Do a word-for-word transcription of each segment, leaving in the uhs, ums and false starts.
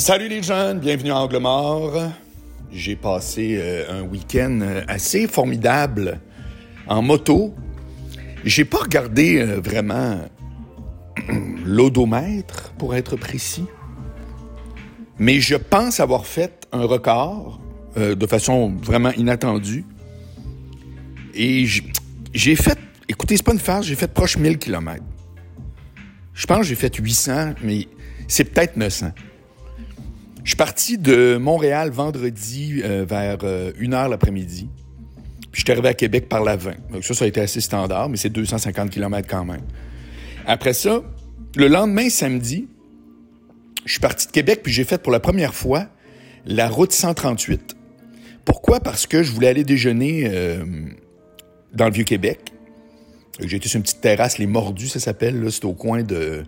Salut les jeunes, bienvenue à Angle Mort. J'ai passé euh, un week-end assez formidable en moto. J'ai pas regardé euh, vraiment l'odomètre, pour être précis. Mais je pense avoir fait un record euh, de façon vraiment inattendue. Et j'ai fait, écoutez, c'est pas une farce, j'ai fait proche mille kilomètres. Je pense que j'ai fait huit cents, mais c'est peut-être neuf cents. Je suis parti de Montréal vendredi euh, vers euh, une heure l'après-midi. Puis je suis arrivé à Québec par la vingt. Donc ça, ça a été assez standard, mais c'est deux cent cinquante kilomètres quand même. Après ça, le lendemain, samedi, je suis parti de Québec, puis j'ai fait pour la première fois la route cent trente-huit. Pourquoi? Parce que je voulais aller déjeuner euh, dans le Vieux-Québec. J'ai été sur une petite terrasse, Les Mordus, ça s'appelle. Là, c'est au coin de...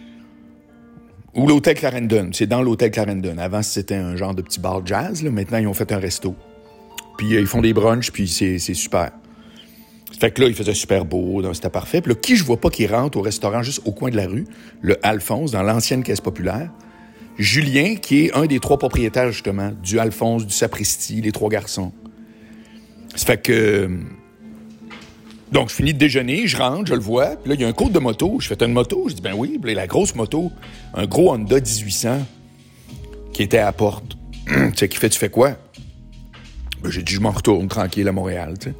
Ou l'hôtel Clarendon. C'est dans l'hôtel Clarendon. Avant, c'était un genre de petit bar jazz. Là. Maintenant, ils ont fait un resto. Puis, euh, ils font des brunchs, puis c'est, c'est super. Fait que là, il faisait super beau, donc c'était parfait. Puis là, qui je vois pas qui rentre au restaurant juste au coin de la rue? Le Alphonse, dans l'ancienne Caisse populaire. Julien, qui est un des trois propriétaires, justement, du Alphonse, du Sapristi, les trois garçons. Ça fait que... Donc, je finis de déjeuner, je rentre, je le vois. Puis là, il y a un côte de moto. Je fais, t'as une moto? Je dis, ben oui. Puis là, la grosse moto, un gros Honda dix-huit cents qui était à la porte. Tu sais, qui fait, tu fais quoi? Ben, j'ai dit, je m'en retourne tranquille à Montréal, tu sais.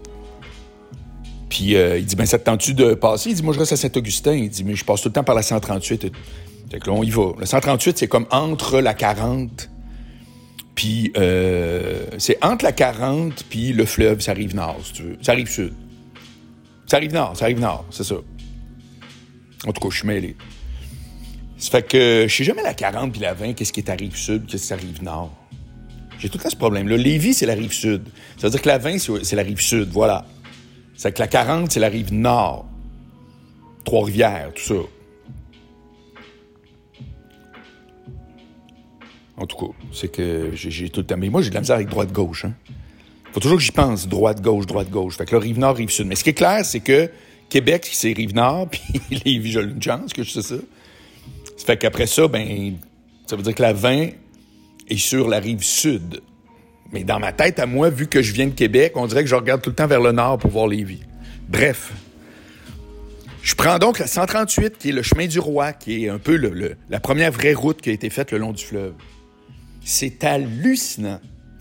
Puis euh, il dit, ben ça te tente-tu de passer? Il dit, moi, je reste à Saint-Augustin. Il dit, mais je passe tout le temps par la cent trente-huit. Fait que là, on y va. La cent trente-huit, c'est comme entre la quarante, puis euh, c'est entre la quarante puis le fleuve, ça arrive nord, si tu veux. Ça arrive sud. Ça arrive nord, ça arrive nord, c'est ça. En tout cas, je suis mêlé. Ça fait que je sais jamais la quarante puis la vingt, qu'est-ce qui est à rive sud, qu'est-ce qui arrive nord. J'ai tout le temps ce problème-là. Lévis, c'est la rive sud. Ça veut dire que la vingt, c'est, c'est la rive sud, voilà. C'est que la quarante, c'est la rive nord. Trois-Rivières, tout ça. En tout cas, c'est que j'ai, j'ai tout le temps... Mais moi, j'ai de la misère avec droite-gauche, hein. Faut toujours que j'y pense, droite-gauche, droite-gauche. Fait que là, Rive-Nord, Rive-Sud. Mais ce qui est clair, c'est que Québec, c'est Rive-Nord, puis Lévis, j'ai une chance que je sais ça. Ça fait qu'après ça, ben, ça veut dire que la vingt est sur la Rive-Sud. Mais dans ma tête, à moi, vu que je viens de Québec, on dirait que je regarde tout le temps vers le nord pour voir Lévis. Bref. Je prends donc la cent trente-huit, qui est le chemin du Roi, qui est un peu le, le, la première vraie route qui a été faite le long du fleuve. C'est hallucinant.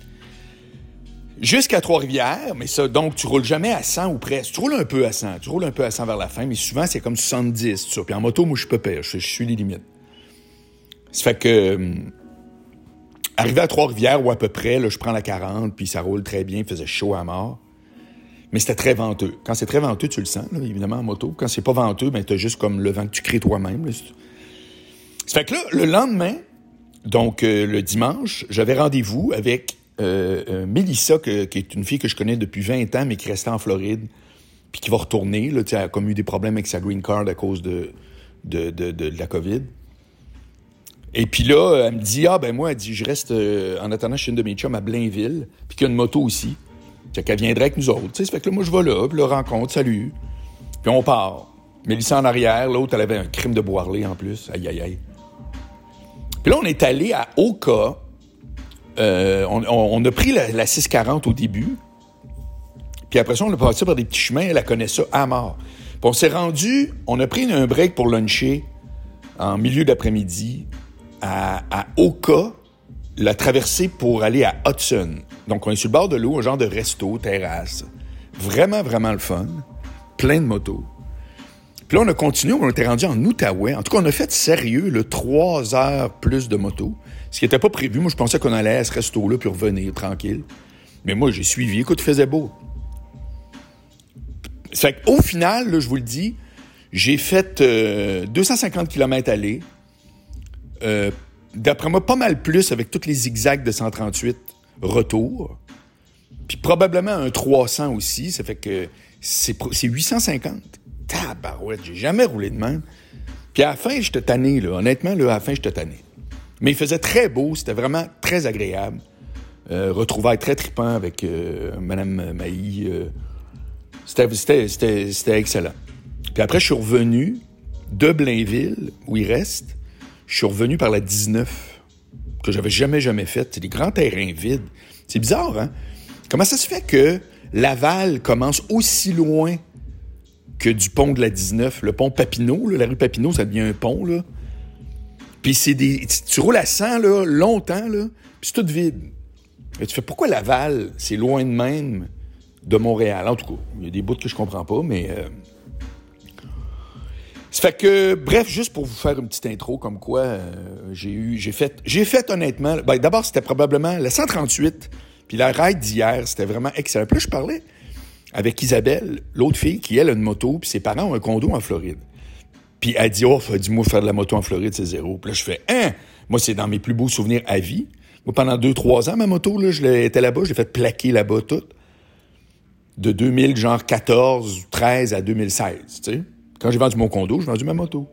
Jusqu'à Trois-Rivières, mais ça, donc, tu roules jamais à cent ou presque. Tu roules un peu à cent. Tu roules un peu à cent vers la fin, mais souvent, c'est comme soixante-dix, tout ça. Puis en moto, moi, je suis pas pire. Je, je suis les limites. Ça fait que, euh, arrivé à Trois-Rivières, ou à peu près, là, je prends la quarante, puis ça roule très bien, il faisait chaud à mort. Mais c'était très venteux. Quand c'est très venteux, tu le sens, là, évidemment, en moto. Quand c'est pas venteux, ben, t'as juste comme le vent que tu crées toi-même, là. Ça fait que là, le lendemain, donc, euh, le dimanche, j'avais rendez-vous avec Euh, euh, Mélissa, que, qui est une fille que je connais depuis vingt ans, mais qui restait en Floride, puis qui va retourner, là, elle a comme eu des problèmes avec sa green card à cause de, de, de, de, de la COVID. Et puis là, elle me dit, ah ben moi, elle dit, je reste euh, en attendant chez une de mes chums à Blainville, puis qu'il y a une moto aussi. Fait qu'elle viendrait avec nous autres. Ça fait que là, moi, je vais là, puis la rencontre, salut. Puis on part. Mélissa en arrière, l'autre, elle avait un crime de boirlé en plus. Aïe, aïe, aïe. Puis là, on est allé à Oka. Euh, on, on, on a pris la, la six quarante au début, puis après ça, on a passé par des petits chemins, elle, elle connaît ça à mort. Puis on s'est rendu, on a pris un break pour luncher en milieu d'après-midi à, à Oka, la traversée pour aller à Hudson. Donc, on est sur le bord de l'eau, un genre de resto, terrasse. Vraiment, vraiment le fun. Plein de motos. Puis là, on a continué, on était rendu en Outaouais. En tout cas, on a fait sérieux, le trois heures plus de moto. Ce qui n'était pas prévu. Moi, je pensais qu'on allait à ce resto-là puis revenir tranquille. Mais moi, j'ai suivi. Écoute, il faisait beau. Fait qu'au final, là, je vous le dis, j'ai fait euh, deux cent cinquante kilomètres aller. Euh, d'après moi, pas mal plus avec tous les zigzags de cent trente-huit retour. Puis probablement un trois cents aussi. Ça fait que c'est, c'est huit cent cinquante. Tabarouette, j'ai jamais roulé de même. Puis à la fin, j'étais tanné, là. Honnêtement, là, à la fin, j'étais tanné. Mais il faisait très beau, c'était vraiment très agréable. Euh, retrouvailles très trippant avec euh, Mme Mailly. Euh, c'était, c'était, c'était, c'était excellent. Puis après, je suis revenu de Blainville, où il reste. Je suis revenu par la dix-neuf. que j'avais jamais, jamais faites. C'est des grands terrains vides. C'est bizarre, hein? Comment ça se fait que Laval commence aussi loin que du pont de la dix-neuf? Le pont Papineau, là, la rue Papineau, ça devient un pont, là. Puis c'est des... Tu roules à cent, là, longtemps, là, puis c'est tout vide. Et tu fais, pourquoi Laval, c'est loin de même de Montréal? En tout cas, il y a des bouts que je comprends pas, mais... Euh... Ça fait que, bref, juste pour vous faire une petite intro, comme quoi euh, j'ai eu, j'ai fait, j'ai fait honnêtement, ben, d'abord, c'était probablement la cent trente-huit, puis la ride d'hier, c'était vraiment excellent. Puis là, je parlais avec Isabelle, l'autre fille, qui, elle, a une moto, puis ses parents ont un condo en Floride. Puis elle dit, oh, dis-moi, faire de la moto en Floride, c'est zéro. Puis là, je fais, hein? Moi, c'est dans mes plus beaux souvenirs à vie. Moi, pendant deux, trois ans, ma moto, là, je l'étais là-bas, je l'ai fait plaquer là-bas, toute. De deux mille, genre quatorze, treize à deux mille seize, tu sais. Quand j'ai vendu mon condo, j'ai vendu ma moto.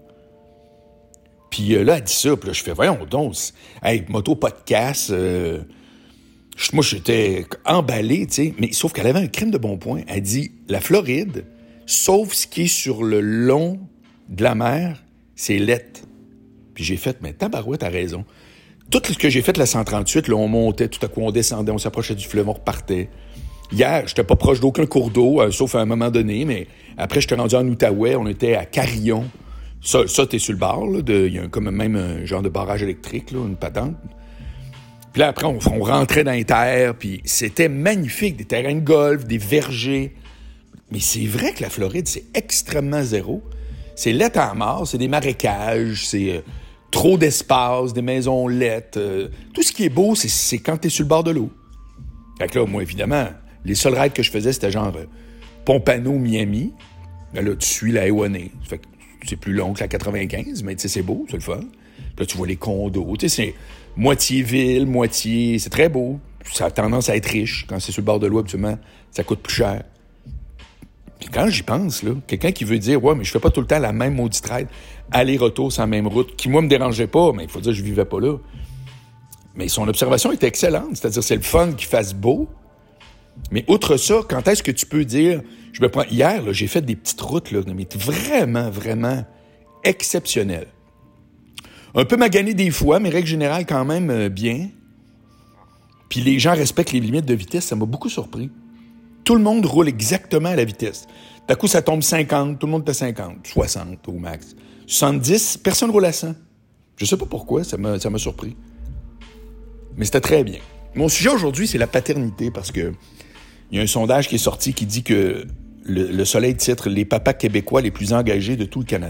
Puis euh, là, elle dit ça, puis là, je fais, voyons donc, hey, moto, pas de casse. Euh, moi, j'étais emballé, tu sais, mais sauf qu'elle avait un crime de bon point. Elle dit, la Floride, sauf ce qui est sur le long de la mer, c'est lettre. Puis j'ai fait, mais tabarouette, t'as raison. Tout ce que j'ai fait, la cent trente-huit, là, on montait, tout à coup, on descendait, on s'approchait du fleuve, on repartait. Hier, j'étais pas proche d'aucun cours d'eau, euh, sauf à un moment donné, mais après, j'étais rendu en Outaouais, on était à Carillon. Ça, ça t'es sur le bord, là, il y a comme même un genre de barrage électrique, là, une patente. Puis là, après, on, on rentrait dans les terres, puis c'était magnifique, des terrains de golf, des vergers. Mais c'est vrai que la Floride, c'est extrêmement zéro. C'est laid à mort, c'est des marécages, c'est euh, trop d'espace, des maisons laides. Euh, tout ce qui est beau, c'est, c'est quand t'es sur le bord de l'eau. Fait que là, moi, évidemment... Les seuls rides que je faisais, c'était genre euh, Pompano, Miami. Là, là, tu suis la Ewanay. Fait que c'est plus long que la quatre-vingt-quinze, mais tu sais, c'est beau, c'est le fun. Puis là, tu vois les condos. Tu sais, c'est moitié ville, moitié... C'est très beau. Ça a tendance à être riche. Quand c'est sur le bord de l'eau, absolument, ça coûte plus cher. Puis quand j'y pense, là, quelqu'un qui veut dire « Ouais, mais je fais pas tout le temps la même maudite ride, aller-retour sur la même route », qui, moi, me dérangeait pas, mais il faut dire que je vivais pas là. Mais son observation était excellente. C'est-à-dire, c'est le fun qu'il fasse beau. Mais outre ça, quand est-ce que tu peux dire, je me prends, hier, là, j'ai fait des petites routes, là, mais vraiment, vraiment exceptionnelles. Un peu magané des fois, mais règle générale, quand même euh, bien. Puis les gens respectent les limites de vitesse, ça m'a beaucoup surpris. Tout le monde roule exactement à la vitesse. D'un coup, ça tombe cinquante, tout le monde est à cinquante, soixante au max. soixante-dix, personne roule à cent. Je sais pas pourquoi, ça m'a, ça m'a surpris. Mais c'était très bien. Mon sujet aujourd'hui, c'est la paternité, parce que il y a un sondage qui est sorti qui dit que le, le Soleil titre « Les papas québécois les plus engagés de tout le Canada ».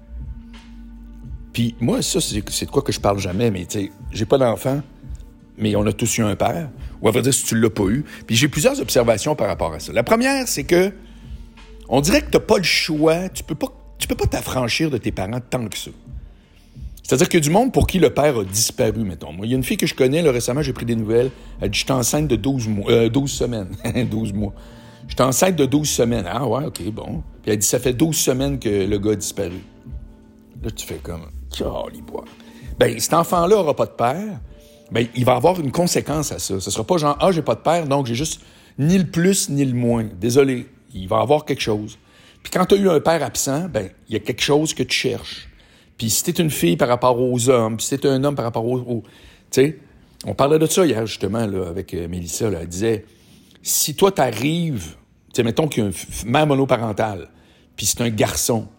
Puis moi, ça, c'est, c'est de quoi que je parle jamais, mais tu sais, j'ai pas d'enfant, mais on a tous eu un père. Ou à vrai dire, si tu l'as pas eu. Puis j'ai plusieurs observations par rapport à ça. La première, c'est que on dirait que t'as pas le choix, tu peux pas, tu peux pas t'affranchir de tes parents tant que ça. C'est-à-dire qu'il y a du monde pour qui le père a disparu, mettons. Moi, il y a une fille que je connais, là, récemment, j'ai pris des nouvelles. Elle dit, je suis enceinte de douze mois, euh, douze semaines. douze mois. Je suis enceinte de douze semaines. Ah ouais, OK, bon. Puis elle dit, ça fait douze semaines que le gars a disparu. Là, tu fais comme, caliboire. Ben, cet enfant-là aura pas de père. Ben, il va avoir une conséquence à ça. Ce sera pas genre, ah, j'ai pas de père, donc j'ai juste ni le plus ni le moins. Désolé. Il va avoir quelque chose. Puis quand tu as eu un père absent, ben, il y a quelque chose que tu cherches. Puis si t'es une fille par rapport aux hommes, puis si t'es un homme par rapport aux... aux tu sais, on parlait de ça hier, justement, là, avec euh, Mélissa, là, elle disait, si toi, t'arrives, tu sais, mettons qu'il y a une mère monoparentale, puis c'est un garçon,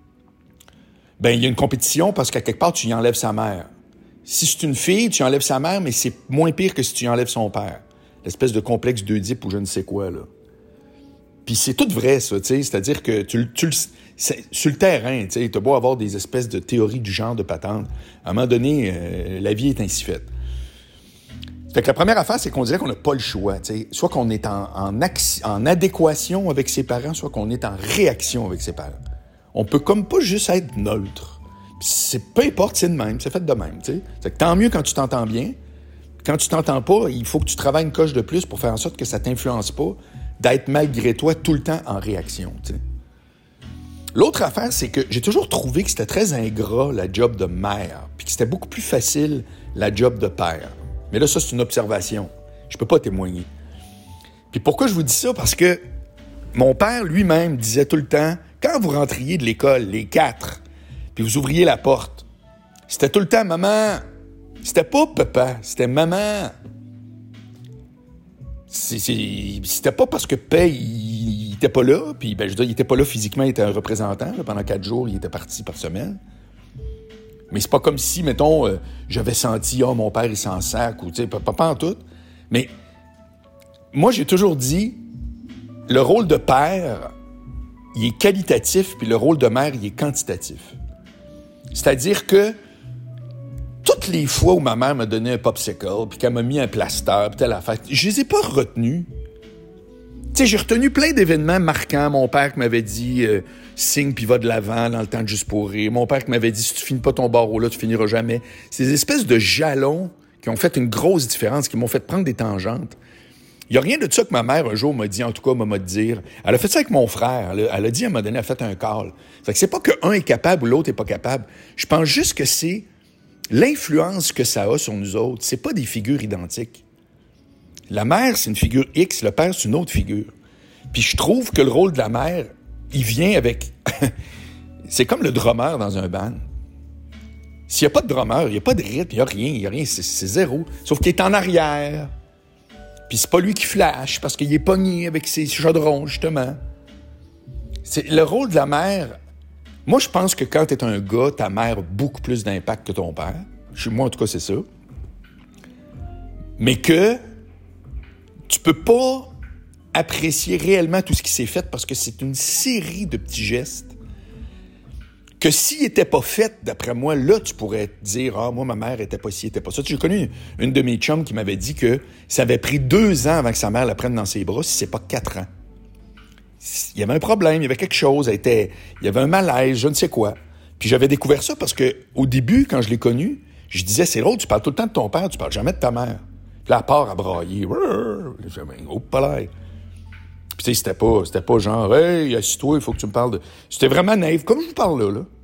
ben il y a une compétition parce qu'à quelque part, tu y enlèves sa mère. Si c'est une fille, tu y enlèves sa mère, mais c'est moins pire que si tu y enlèves son père. L'espèce de complexe d'Oedipe ou je ne sais quoi, là. Puis c'est tout vrai, ça, tu sais, c'est-à-dire que tu, tu le... sur le terrain, tu sais, t'as beau avoir des espèces de théories du genre de patente, à un moment donné, euh, la vie est ainsi faite. Fait que la première affaire, c'est qu'on dirait qu'on n'a pas le choix, tu sais, soit qu'on est en, en, axi- en adéquation avec ses parents, soit qu'on est en réaction avec ses parents. On peut comme pas juste être neutre. Puis c'est, peu importe, c'est de même, c'est fait de même, tu sais. Fait que tant mieux quand tu t'entends bien. Quand tu t'entends pas, il faut que tu travailles une coche de plus pour faire en sorte que ça t'influence pas d'être malgré toi tout le temps en réaction, tu sais. L'autre affaire, c'est que j'ai toujours trouvé que c'était très ingrat, la job de mère, puis que c'était beaucoup plus facile, la job de père. Mais là, ça, c'est une observation. Je peux pas témoigner. Puis pourquoi je vous dis ça? Parce que mon père lui-même disait tout le temps, quand vous rentriez de l'école, les quatre, puis vous ouvriez la porte, c'était tout le temps, maman, C'était pas papa, c'était maman. C'est, c'est, c'était pas parce que Pay, il, il était pas là, puis ben, je veux dire, il était pas là physiquement, il était un représentant. Là, pendant quatre jours, il était parti par semaine. Mais c'est pas comme si, mettons, euh, j'avais senti, ah, oh, mon père, il s'en sac, ou tu sais, pas, pas en tout. Mais moi, j'ai toujours dit, le rôle de père, il est qualitatif, puis le rôle de mère, il est quantitatif. C'est-à-dire que toutes les fois où ma mère m'a donné un popsicle, puis qu'elle m'a mis un plaster, puis telle affaire, je les ai pas retenus. Tu sais, j'ai retenu plein d'événements marquants. Mon père qui m'avait dit euh, « signe puis va de l'avant dans le temps de juste pour rire ». Mon père qui m'avait dit « si tu finis pas ton barreau là, tu finiras jamais ». C'est des espèces de jalons qui ont fait une grosse différence, qui m'ont fait prendre des tangentes. Il n'y a rien de ça que ma mère, un jour, m'a dit, en tout cas, m'a dit. Elle a fait ça avec mon frère. Elle a, elle a dit, à un moment donné, elle a fait un call. Fait que c'est pas qu'un est capable ou l'autre est pas capable. Je pense juste que c'est l'influence que ça a sur nous autres. C'est pas des figures identiques. La mère, c'est une figure X, le père, c'est une autre figure. Puis je trouve que le rôle de la mère, il vient avec... c'est comme le drummer dans un band. S'il n'y a pas de drummer, il n'y a pas de rythme, il n'y a rien, il n'y a rien, c'est, c'est zéro. Sauf qu'il est en arrière. Puis c'est pas lui qui flash, parce qu'il est pogné avec ses chaudrons, justement. C'est le rôle de la mère. Moi, je pense que quand t'es un gars, ta mère a beaucoup plus d'impact que ton père. Chez moi, en tout cas, c'est ça. Mais que tu peux pas apprécier réellement tout ce qui s'est fait parce que c'est une série de petits gestes que s'il n'était pas fait, d'après moi, là, tu pourrais te dire « Ah, moi, ma mère était pas ci, était pas ça. » J'ai connu une de mes chums qui m'avait dit que ça avait pris deux ans avant que sa mère la prenne dans ses bras, si c'est pas quatre ans. Il y avait un problème, il y avait quelque chose, elle était, il y avait un malaise, je ne sais quoi. Puis j'avais découvert ça parce que au début, quand je l'ai connu, je disais « C'est drôle, tu parles tout le temps de ton père, tu parles jamais de ta mère. » Puis là, elle part à brailler. J'avais un gros palais. Puis tu sais, c'était pas, c'était pas genre « Hey, assis-toi, il faut que tu me parles de... » C'était vraiment naïf, comme je vous parle là, là.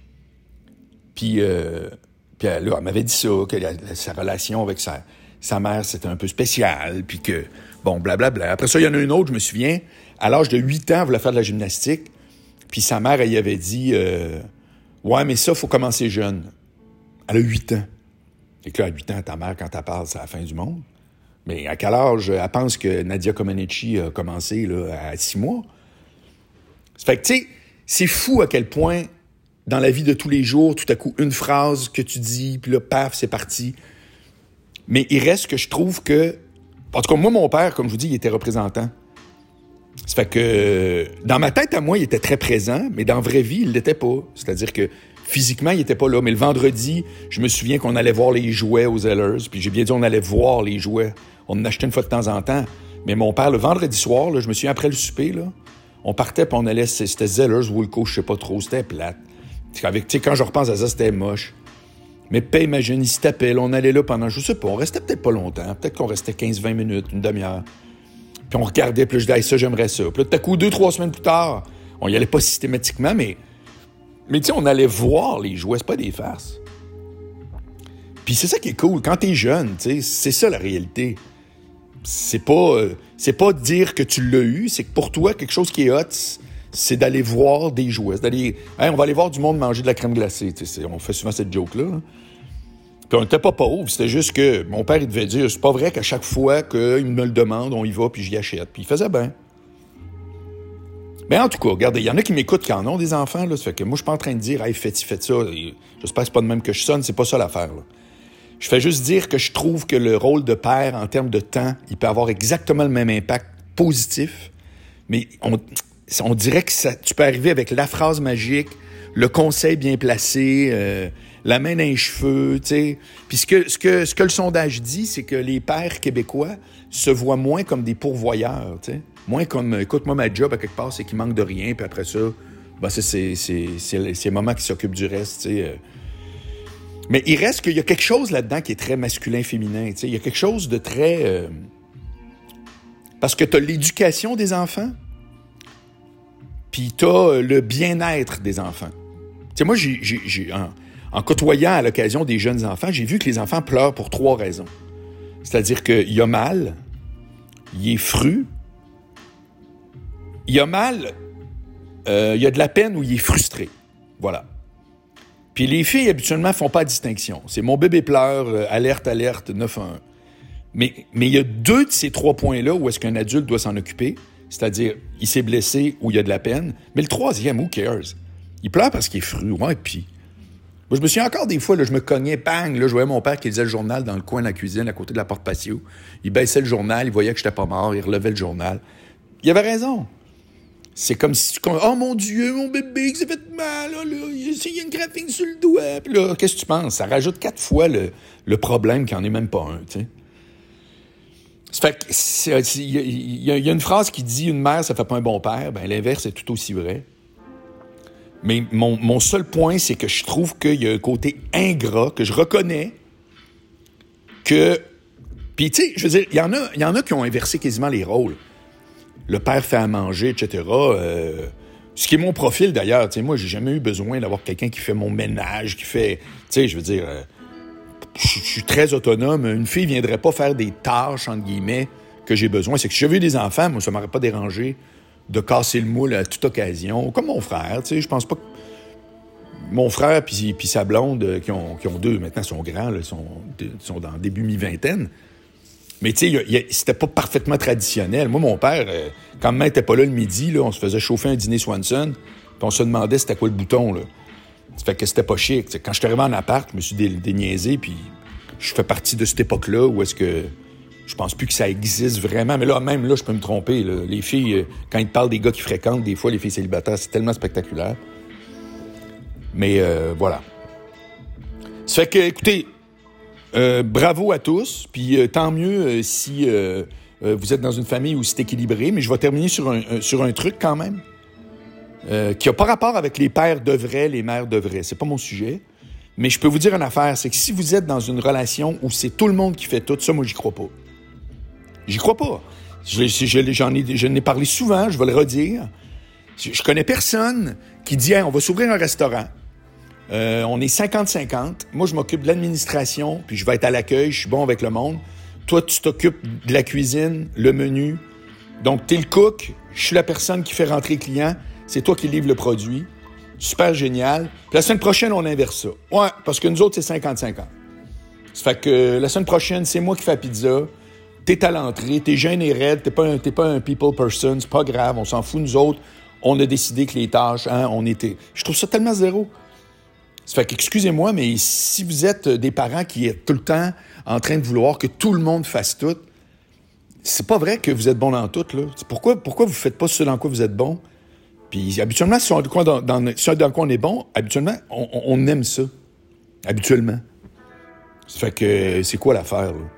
Puis, euh, puis là, elle m'avait dit ça, que la, la, sa relation avec sa, sa mère, c'était un peu spécial, puis que, bon, blablabla. Après ça, il y en a une autre, je me souviens, à l'âge de huit ans, elle voulait faire de la gymnastique, puis sa mère, elle y avait dit euh, « Ouais, mais ça, il faut commencer jeune. » Elle a huit ans. Et que là, à huit ans, ta mère, quand elle parle, c'est la fin du monde. Mais à quel âge elle pense que Nadia Comaneci a commencé là, à six mois? Ça fait que, tu sais, c'est fou à quel point... Dans la vie de tous les jours, tout à coup, une phrase que tu dis, puis là, paf, c'est parti. Mais il reste que je trouve que... En tout cas, moi, mon père, comme je vous dis, il était représentant. Ça fait que, dans ma tête à moi, il était très présent, mais dans la vraie vie, il l'était pas. C'est-à-dire que, physiquement, il était pas là. Mais le vendredi, je me souviens qu'on allait voir les jouets aux Zellers, puis j'ai bien dit on allait voir les jouets. On en achetait une fois de temps en temps. Mais mon père, le vendredi soir, là, je me souviens, après le souper, là, on partait, puis on allait... C'était Zellers, Woolco, je sais pas trop, c'était plate. Avec, tu sais, quand je repense à ça, c'était moche. Mais pas imagine, il se tapait, là, on allait là pendant, je sais pas, on restait peut-être pas longtemps. Peut-être qu'on restait quinze vingt minutes, une demi-heure. Puis on regardait, puis là, je disais, hey, ça, j'aimerais ça. Puis là, tout à coup, deux, trois semaines plus tard, on y allait pas systématiquement, mais, mais tu sais, on allait voir les jouets, c'est pas des farces. Puis c'est ça qui est cool. Quand t'es jeune, tu sais, c'est ça la réalité. C'est pas, euh, c'est pas dire que tu l'as eu, c'est que pour toi, quelque chose qui est hot, c'est d'aller voir des jouets. C'est d'aller... Hey, on va aller voir du monde manger de la crème glacée. C'est, on fait souvent cette joke-là. Hein. Puis on n'était pas pauvres. C'était juste que mon père, il devait dire, c'est pas vrai qu'à chaque fois qu'il me le demande, on y va, puis j'y achète. Puis il faisait bien. Mais en tout cas, regardez, il y en a qui m'écoutent qui en ont des enfants. Là, ça fait que moi, je suis pas en train de dire, hey, faites-y, faites ça. Et j'espère que c'est pas de même que je sonne. C'est pas ça l'affaire. Là. Je fais juste dire que je trouve que le rôle de père, en termes de temps, il peut avoir exactement le même impact positif. Mais on... On dirait que ça, tu peux arriver avec la phrase magique, le conseil bien placé, euh, la main dans les cheveux, tu sais. Puis ce que, ce, que, ce que le sondage dit, c'est que les pères québécois se voient moins comme des pourvoyeurs, tu sais. Moins comme, écoute, moi, ma job, à quelque part, c'est qu'il manque de rien, puis après ça, ben, c'est, c'est, c'est, c'est, c'est maman qui s'occupe du reste, tu sais. Mais il reste qu'il y a quelque chose là-dedans qui est très masculin-féminin, tu sais. Il y a quelque chose de très... Euh... Parce que tu as l'éducation des enfants, puis t'as le bien-être des enfants. Tu sais, moi, j'ai, j'ai, j'ai en, en côtoyant à l'occasion des jeunes enfants, j'ai vu que les enfants pleurent pour trois raisons. C'est-à-dire qu'il y a mal, il est fru, il y a mal, euh, il y a de la peine ou il est frustré. Voilà. Puis les filles, habituellement, font pas de distinction. C'est mon bébé pleure, euh, alerte, alerte, neuf un un. Mais mais il y a deux de ces trois points-là où est-ce qu'un adulte doit s'en occuper, c'est-à-dire, il s'est blessé ou il y a de la peine. Mais le troisième, who cares? Il pleure parce qu'il est fru, ouais, puis... Moi, je me souviens encore des fois, là, je me cognais, bang, là, je voyais mon père qui lisait le journal dans le coin de la cuisine, à côté de la porte patio. Il baissait le journal, il voyait que j'étais pas mort, il relevait le journal. Il avait raison. C'est comme si tu... Oh mon Dieu, mon bébé, qui s'est fait mal, là, là, il y a une graphine sur le doigt. Puis là, qu'est-ce que tu penses? Ça rajoute quatre fois le, le problème qui en est même pas un, tu sais. Ça fait que, il y, y, y a une phrase qui dit « Une mère, ça fait pas un bon père ». Ben, l'inverse est tout aussi vrai. Mais mon, mon seul point, c'est que je trouve qu'il y a un côté ingrat, que je reconnais, que... Puis, tu sais, je veux dire, il y en a, il y en a qui ont inversé quasiment les rôles. Le père fait à manger, et cetera. Euh, ce qui est mon profil, d'ailleurs. Tu sais, moi, j'ai jamais eu besoin d'avoir quelqu'un qui fait mon ménage, qui fait... Tu sais, je veux dire, euh, je suis très autonome. Une fille viendrait pas faire des tâches, entre guillemets, que j'ai besoin. C'est que si j'avais eu des enfants, moi, ça m'aurait pas dérangé de casser le moule à toute occasion, comme mon frère, tu sais, je pense pas que... Mon frère puis, puis sa blonde, qui ont, qui ont deux, maintenant, sont grands, là, sont, sont dans le début mi-vingtaine, mais tu sais, c'était pas parfaitement traditionnel. Moi, mon père, euh, quand maman était pas là le midi, là, on se faisait chauffer un dîner Swanson, puis on se demandait c'était quoi le bouton, là. Ça fait que c'était pas chic. T'sais, quand je suis arrivé en appart, je me suis dé- déniaisé, puis je fais partie de cette époque-là où est-ce que... Je pense plus que ça existe vraiment. Mais là, même là, je peux me tromper. Là. Les filles, quand ils te parlent des gars qui fréquentent, des fois, les filles célibataires, c'est tellement spectaculaire. Mais euh, voilà. Ça fait que, écoutez, euh, bravo à tous. Puis euh, tant mieux euh, si euh, euh, vous êtes dans une famille où c'est équilibré. Mais je vais terminer sur un, un, sur un truc quand même euh, qui n'a pas rapport avec les pères de vrai, les mères de vrai. C'est pas mon sujet. Mais je peux vous dire une affaire, c'est que si vous êtes dans une relation où c'est tout le monde qui fait tout, ça, moi, j'y crois pas. J'y crois pas. Je, je, j'en ai, je n'ai parlé souvent, je vais le redire. Je, je connais personne qui dit hey, « on va s'ouvrir un restaurant. Euh, on est cinquante cinquante. Moi, je m'occupe de l'administration, puis je vais être à l'accueil, je suis bon avec le monde. Toi, tu t'occupes de la cuisine, le menu. Donc, t'es le cook, je suis la personne qui fait rentrer le client, c'est toi qui livre le produit. Super génial. Puis la semaine prochaine, on inverse ça. Ouais, parce que nous autres, c'est cinquante cinquante. Ça fait que la semaine prochaine, c'est moi qui fais la pizza. T'es à l'entrée, t'es jeune et raide, t'es pas un, t'es pas un people person, c'est pas grave, on s'en fout, nous autres. On a décidé que les tâches, hein, on était... Je trouve ça tellement zéro. Ça fait qu'excusez-moi, mais si vous êtes des parents qui êtes tout le temps en train de vouloir que tout le monde fasse tout, c'est pas vrai que vous êtes bon dans tout, là. Pourquoi, pourquoi vous faites pas ce dans quoi vous êtes bon? Puis habituellement, si on dans, dans, si dans quoi on est bon, habituellement, on, on aime ça. Habituellement. Ça fait que c'est quoi l'affaire, là?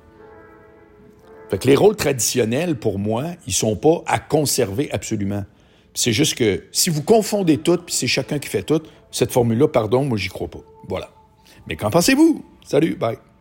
Fait que les rôles traditionnels, pour moi, ils sont pas à conserver absolument. Puis c'est juste que si vous confondez tout, puis c'est chacun qui fait tout, cette formule-là, pardon, moi, j'y crois pas. Voilà. Mais qu'en pensez-vous? Salut, bye.